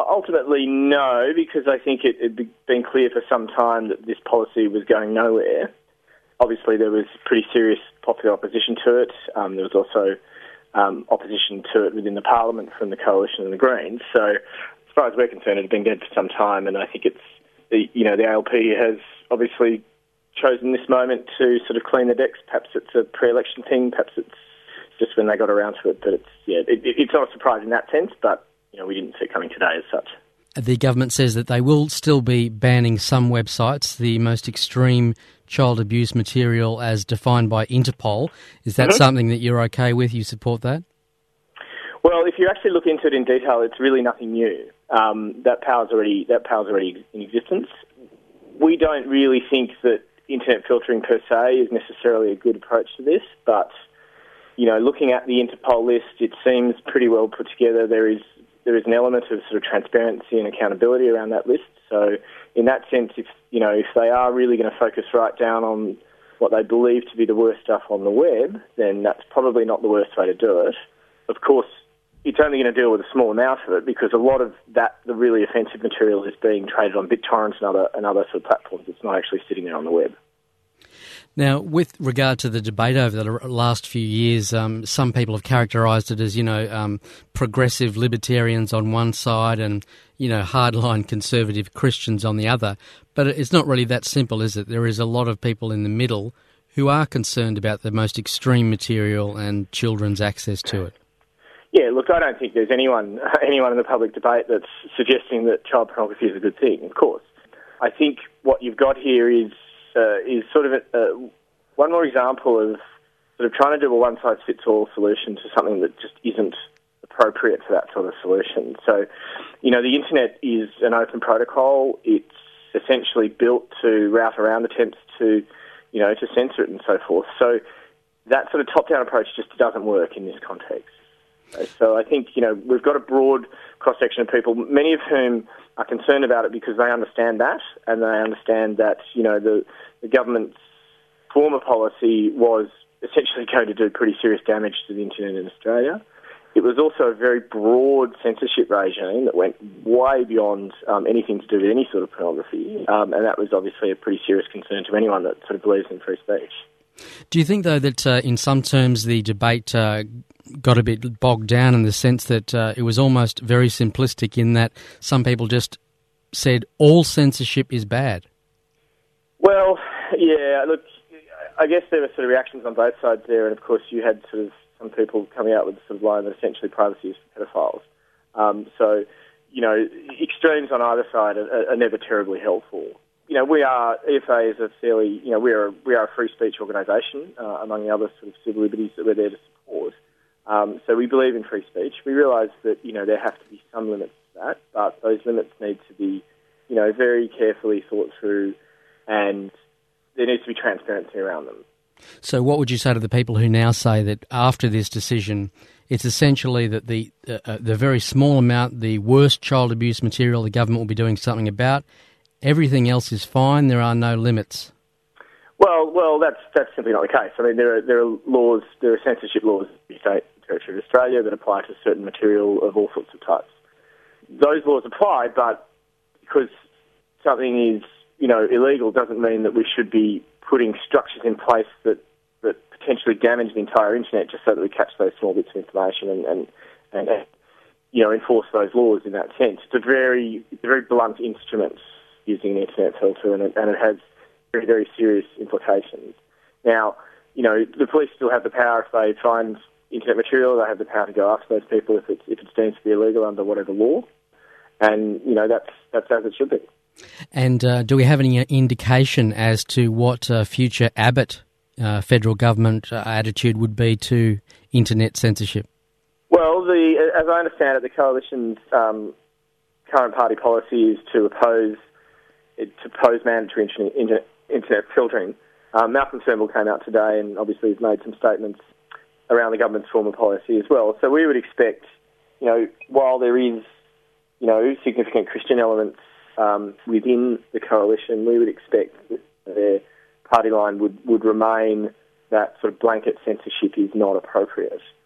Ultimately, no, because I think it had been clear for some time that this policy was going nowhere. Obviously, there was pretty serious popular opposition to it. There was also opposition to it within the Parliament from the Coalition and the Greens. So, as far as we're concerned, it had been dead for some time, and I think the ALP has obviously chosen this moment to sort of clean the decks. Perhaps it's a pre-election thing, perhaps it's just when they got around to it. But it's not a surprise in that sense, but we didn't see it coming today as such. The government says that they will still be banning some websites, the most extreme child abuse material as defined by Interpol. Is that something that you're okay with? You support that? Well, if you actually look into it in detail, it's really nothing new. That power's already in existence. We don't really think that internet filtering per se is necessarily a good approach to this, but looking at the Interpol list, it seems pretty well put together. There is an element of sort of transparency and accountability around that list. So, in that sense, if they are really going to focus right down on what they believe to be the worst stuff on the web, then that's probably not the worst way to do it. Of course, it's only going to deal with a small amount of it because a lot of the really offensive material is being traded on BitTorrent and other sort of platforms. It's not actually sitting there on the web. Now, with regard to the debate over the last few years, some people have characterised it as, progressive libertarians on one side and, hardline conservative Christians on the other. But it's not really that simple, is it? There is a lot of people in the middle who are concerned about the most extreme material and children's access to it. Yeah, look, I don't think there's anyone in the public debate that's suggesting that child pornography is a good thing, of course. I think what you've got here is sort of one more example of sort of trying to do a one-size-fits-all solution to something that just isn't appropriate for that sort of solution. So, the internet is an open protocol. It's essentially built to route around attempts to censor it and so forth. So that sort of top-down approach just doesn't work in this context. So I think, we've got a broad cross-section of people, many of whom are concerned about it because they understand that, and they understand that, the government's former policy was essentially going to do pretty serious damage to the internet in Australia. It was also a very broad censorship regime that went way beyond anything to do with any sort of pornography, and that was obviously a pretty serious concern to anyone that sort of believes in free speech. Do you think, though, that in some terms the debate got a bit bogged down in the sense that it was almost very simplistic in that some people just said all censorship is bad? Well, yeah, look, I guess there were sort of reactions on both sides there, and of course you had sort of some people coming out with the sort of line that essentially privacy is for pedophiles. So, extremes on either side are never terribly helpful. EFA is a fairly, we are a free speech organisation, among the other sort of civil liberties that we're there to support. So we believe in free speech. We realise that, there have to be some limits to that, but those limits need to be, very carefully thought through, and there needs to be transparency around them. So what would you say to the people who now say that after this decision, it's essentially that the very small amount, the worst child abuse material the government will be doing something about, everything else is fine, there are no limits? Well, that's simply not the case. I mean, there are laws, there are censorship laws in the state and territory of Australia that apply to certain material of all sorts of types. Those laws apply, but because something is, illegal doesn't mean that we should be putting structures in place that potentially damage the entire internet just so that we catch those small bits of information and enforce those laws in that sense. It's a very blunt instrument using an internet filter, and it has very, very serious implications. Now, the police still have the power if they find internet material. They have the power to go after those people if it's deemed to be illegal under whatever law, and that's as it should be. And do we have any indication as to what future Abbott federal government attitude would be to internet censorship? Well, as I understand it, the coalition's current party policy is to oppose mandatory internet filtering. Malcolm Turnbull came out today and obviously has made some statements around the government's former policy as well. So we would expect, while there is, significant Christian elements within the coalition, we would expect that their party line would remain that sort of blanket censorship is not appropriate.